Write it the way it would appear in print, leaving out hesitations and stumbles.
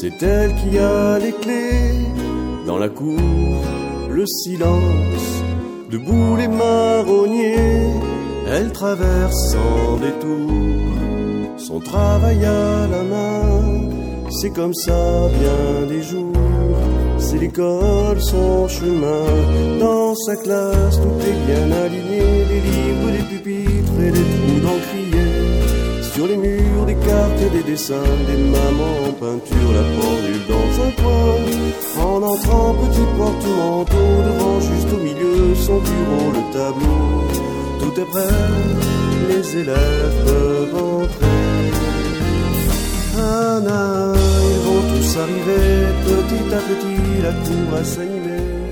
C'est elle qui a les clés. Dans la cour, le silence. Debout les marronniers, elle traverse sans détour son travail à la main. C'est comme ça bien des jours. C'est l'école, son chemin. Dans sa classe, tout est bien aligné. Des livres, des pupitres et des trous d'encrier. Sur les murs, des cartes et des dessins. Des mamans en peinture, la pendule dans un coin. En entrant, petit porte-manteau. Devant, juste au milieu, son bureau, le tableau. Tout est prêt, les élèves peuvent entrer. Anna, ils vont tous arriver. Petit à petit, la cour va s'animer.